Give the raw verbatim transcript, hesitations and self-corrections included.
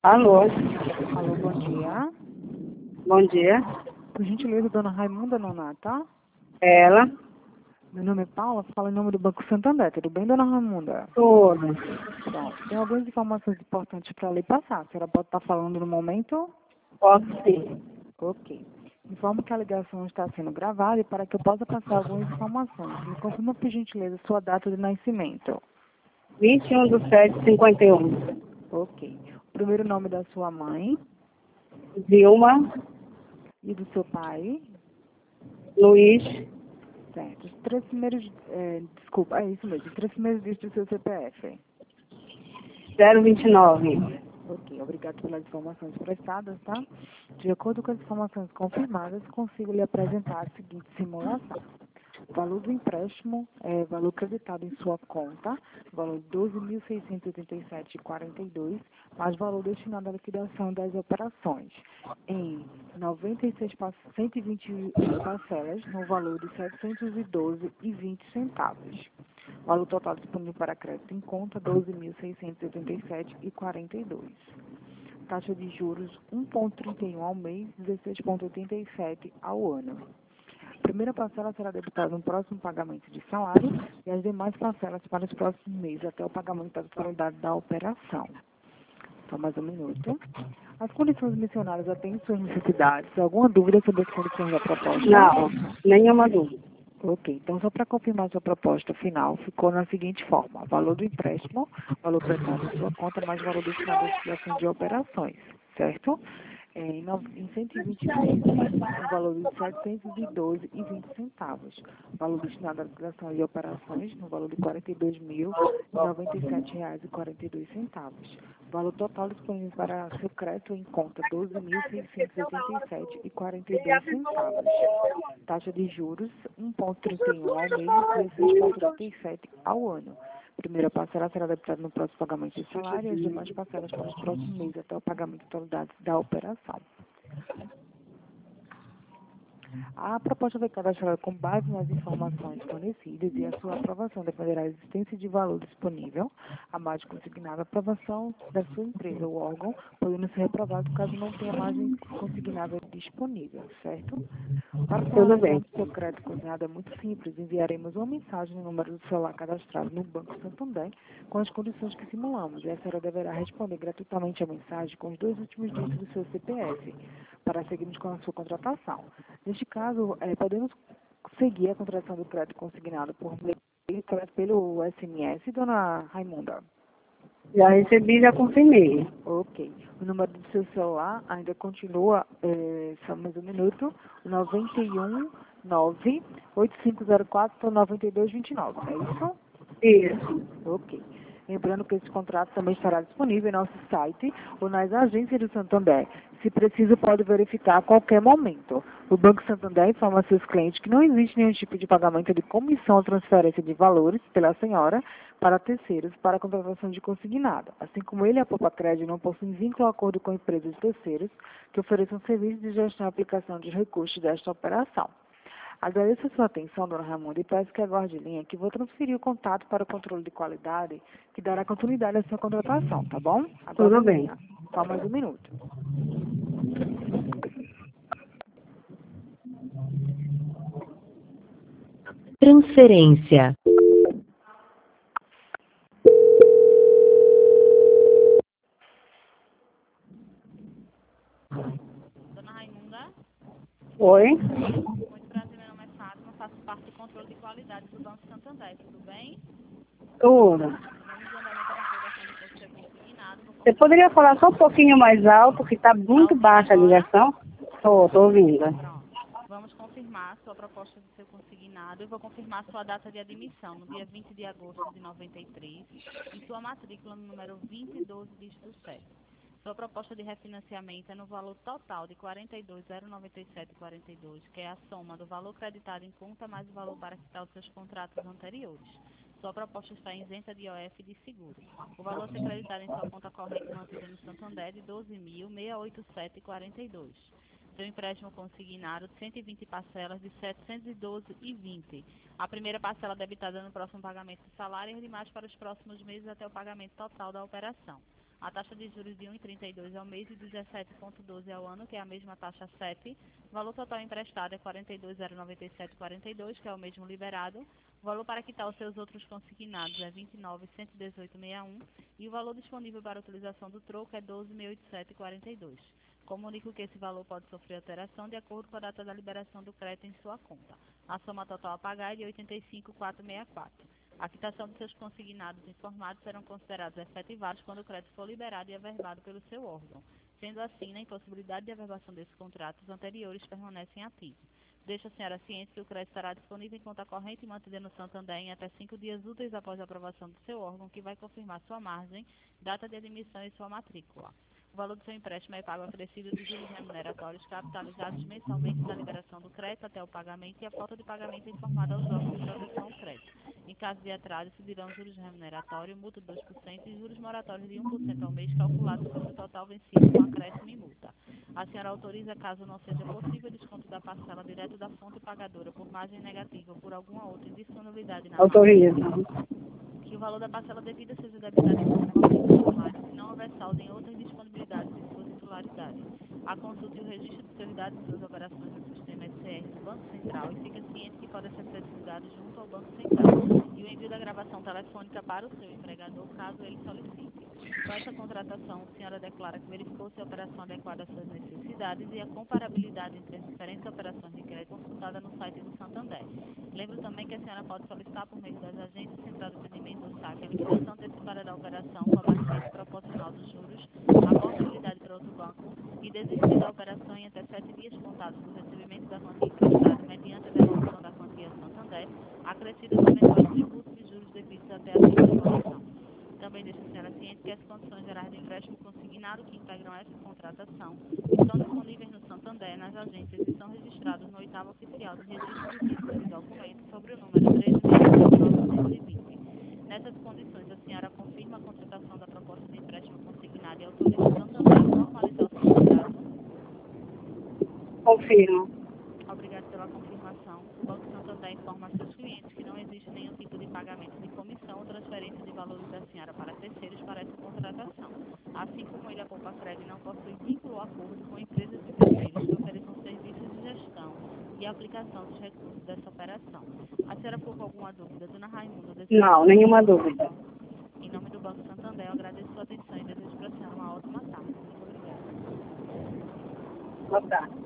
Alô, Alô, bom dia. bom dia. Por gentileza, dona Raimunda Nonata. Ela, Meu nome é Paula, falo em nome do Banco Santander. Tudo bem, dona Raimunda? tudo. Pronto. Tem algumas informações importantes para lhe passar. A senhora pode estar falando no momento? Posso sim. Ok. Informo que a ligação está sendo gravada e para que eu possa passar algumas informações. Me confirma, por gentileza, sua data de nascimento. vinte e um de sete de cinquenta e um. Ok. O primeiro nome da sua mãe Vilma, e do seu pai. Luiz, Certo. Os três primeiros... É, desculpa, é isso mesmo. Os três primeiros dígitos do seu C P F. zero vinte e nove. Ok, obrigado pelas informações prestadas, tá? De acordo com as informações confirmadas, consigo lhe apresentar a seguinte simulação. O valor do empréstimo é valor creditado em sua conta, valor de doze mil seiscentos e oitenta e sete vírgula quarenta e dois, mais valor destinado à liquidação das operações, em noventa e seis, pa- cento e vinte e oito parcelas, no valor de setecentos e doze reais e vinte centavos. Valor total disponível para crédito em conta, doze mil seiscentos e oitenta e sete vírgula quarenta e dois. Taxa de juros um vírgula trinta e um ao mês, dezesseis vírgula oitenta e sete ao ano. A primeira parcela será debitada no próximo pagamento de salário e as demais parcelas para os próximos meses, até o pagamento da totalidade da operação. Só mais um minuto. As condições mencionadas atendem suas necessidades. Alguma dúvida sobre as condições da proposta? Não, nenhuma dúvida. Ok, então só para confirmar sua proposta final, ficou na seguinte forma: valor do empréstimo, valor creditado em sua conta, mais valor destinado à liquidação de operações, certo? É, em, no- em cento e vinte meses, um valor de setecentos e doze reais e vinte centavos. Valor destinado à liquidação de operações, no valor de quarenta e dois mil e noventa e sete reais e quarenta e dois centavos. Valor total disponível para seu crédito em conta, doze mil seiscentos e oitenta e sete reais e quarenta e dois centavos. Taxa de juros um vírgula trinta e um ao mês, dezesseis vírgula trinta e sete ao ano. Primeira parcela será debitada no próximo pagamento de salário e as demais parcelas para os próximos meses até o pagamento da totalidade da operação. A proposta foi cadastrada com base nas informações fornecidas e a sua aprovação dependerá da existência de valor disponível, a margem consignada, a aprovação da sua empresa ou órgão, podendo ser reprovado caso não tenha margem consignável disponível, certo? Para a Tudo formalização bem. do seu crédito consignado é muito simples. Enviaremos uma mensagem no número do celular cadastrado no Banco Santander com as condições que simulamos. E a senhora deverá responder gratuitamente a mensagem com os dois últimos dígitos do seu C P F para seguirmos com a sua contratação. Neste caso, eh, podemos seguir a contratação do crédito consignado por meio pelo S M S, dona Raimunda? Já recebi, já confirmei. Ok. O número do seu celular ainda continua, é, só mais um minuto, nove um nove oito cinco zero quatro nove dois dois nove, não é isso? Isso. Ok. Lembrando que esse contrato também estará disponível em nosso site ou nas agências do Santander. Se preciso, pode verificar a qualquer momento. O Banco Santander informa a seus clientes que não existe nenhum tipo de pagamento de comissão ou transferência de valores pela senhora para terceiros para a contratação de consignado. Assim como ele e a Poupa Crédito não possuem vínculo ou acordo com empresas de terceiros que ofereçam serviços de gestão e aplicação de recursos desta operação. Agradeço a sua atenção, dona Ramunda, e peço que aguarde em linha que vou transferir o contato para o controle de qualidade que dará continuidade à sua contratação, tá bom? Aguarde Tudo em bem. linha. Só mais um minuto. Transferência. Dona Raimunda, Oi? muito prazer, meu nome é Fátima, faço parte do controle de qualidade do Banco Santander, tudo bem? Tudo. Vamos de andamento da comprovação de custo ser consignado. Vou Você confirmar poderia sua... falar só um pouquinho mais alto, que está Tá muito ouvindo baixa a agora? ligação? Tô, tô ouvindo. Pronto. Vamos confirmar sua proposta de ser consignado e vou confirmar sua data de admissão, no dia vinte de agosto de noventa e três, e sua matrícula no número vinte e doze, dígito sete. Sua proposta de refinanciamento é no valor total de quarenta e dois mil noventa e sete vírgula quarenta e dois, que é a soma do valor creditado em conta mais o valor para quitar os seus contratos anteriores. Sua proposta está isenta de I O F e de seguros. O valor a ser creditado em sua conta corrente mantida no Santander é de doze mil seiscentos e oitenta e sete vírgula quarenta e dois. Seu empréstimo consignado de cento e vinte parcelas de setecentos e doze vírgula vinte. A primeira parcela debitada no próximo pagamento de salário e as demais para os próximos meses até o pagamento total da operação. A taxa de juros de um vírgula trinta e dois ao mês e dezessete vírgula doze ao ano, que é a mesma taxa C E P. O valor total emprestado é quarenta e dois mil noventa e sete vírgula quarenta e dois, que é o mesmo liberado. O valor para quitar os seus outros consignados é vinte e nove mil cento e dezoito vírgula sessenta e um e o valor disponível para utilização do troco é doze mil oitocentos e oitenta e sete vírgula quarenta e dois. Comunico que esse valor pode sofrer alteração de acordo com a data da liberação do crédito em sua conta. A soma total a pagar é de oitenta e cinco mil quatrocentos e sessenta e quatro. A quitação dos seus consignados informados serão considerados efetivados quando o crédito for liberado e averbado pelo seu órgão. Sendo assim, na impossibilidade de averbação desses contratos, os anteriores permanecem ativos. Deixa a senhora ciente que o crédito estará disponível em conta corrente e mantida no Santander em até cinco dias úteis após a aprovação do seu órgão, que vai confirmar sua margem, data de admissão e sua matrícula. O valor do seu empréstimo é pago acrescido de juros remuneratórios capitalizados mensalmente da liberação do crédito até o pagamento e a falta de pagamento é informada aos órgãos de proteção ao crédito. Em caso de atraso, incidirão juros remuneratórios, multa de dois por cento e juros moratórios de um por cento ao mês, calculados sobre o total vencido com acréscimo e multa. A senhora autoriza, caso não seja possível, desconto da parcela direto da fonte pagadora por margem negativa ou por alguma outra indisponibilidade na Autoriza. margem, que o valor da parcela devida seja debitado em conta corrente do titular, se não houver saldo em outras disponibilidades de sua titularidade. A consulta e o registro de seus dados e suas operações no sistema S C R do Banco Central e fica ciente que podem ser certificados junto ao Banco Central e o envio da gravação telefônica para o seu empregador, caso ele solicite. Com essa contratação, a senhora declara que verificou se a operação adequada às suas necessidades e a comparabilidade entre as diferentes operações de crédito consultada no site do Santander. Lembro também que a senhora pode solicitar por meio das agências central de atendimento do S A C a liquidação antecipada da operação com abatimento proporcional dos juros, a portabilidade para outro banco e desistir da operação em até sete dias contados do recebimento da quantia emprestada mediante a devolução da quantia ao Santander, acrescida os eventuais tributos e juros devidos até a sua devolução. Também deixa a senhora ciente que as condições gerais do empréstimo consignado que integram essa contratação estão disponíveis no Santander, nas agências e são registrados no oitavo oficial de registro de títulos e documentos sobre o número treze mil novecentos e vinte. Nessas condições, a senhora confirma a contratação da proposta de empréstimo consignado e autoriza o Santander a formalizar o seu contrato? Confirmo. Obrigado pela confirmação. O Banco Santander informa a seus clientes que não existe nenhum tipo de pagamento de comissão ou transferência de valores da senhora para terceiros para essa contratação. Assim como ele, a Poupa Crédito não possui vínculo ou acordo com empresas de terceiros que ofereçam serviços de gestão e aplicação dos recursos dessa operação. A senhora ficou com alguma dúvida, dona Raimunda? Não, nenhuma dúvida. Em nome do Banco Santander, eu agradeço a sua atenção e desejo para a senhora uma ótima tarde. Muito obrigada. Boa tarde.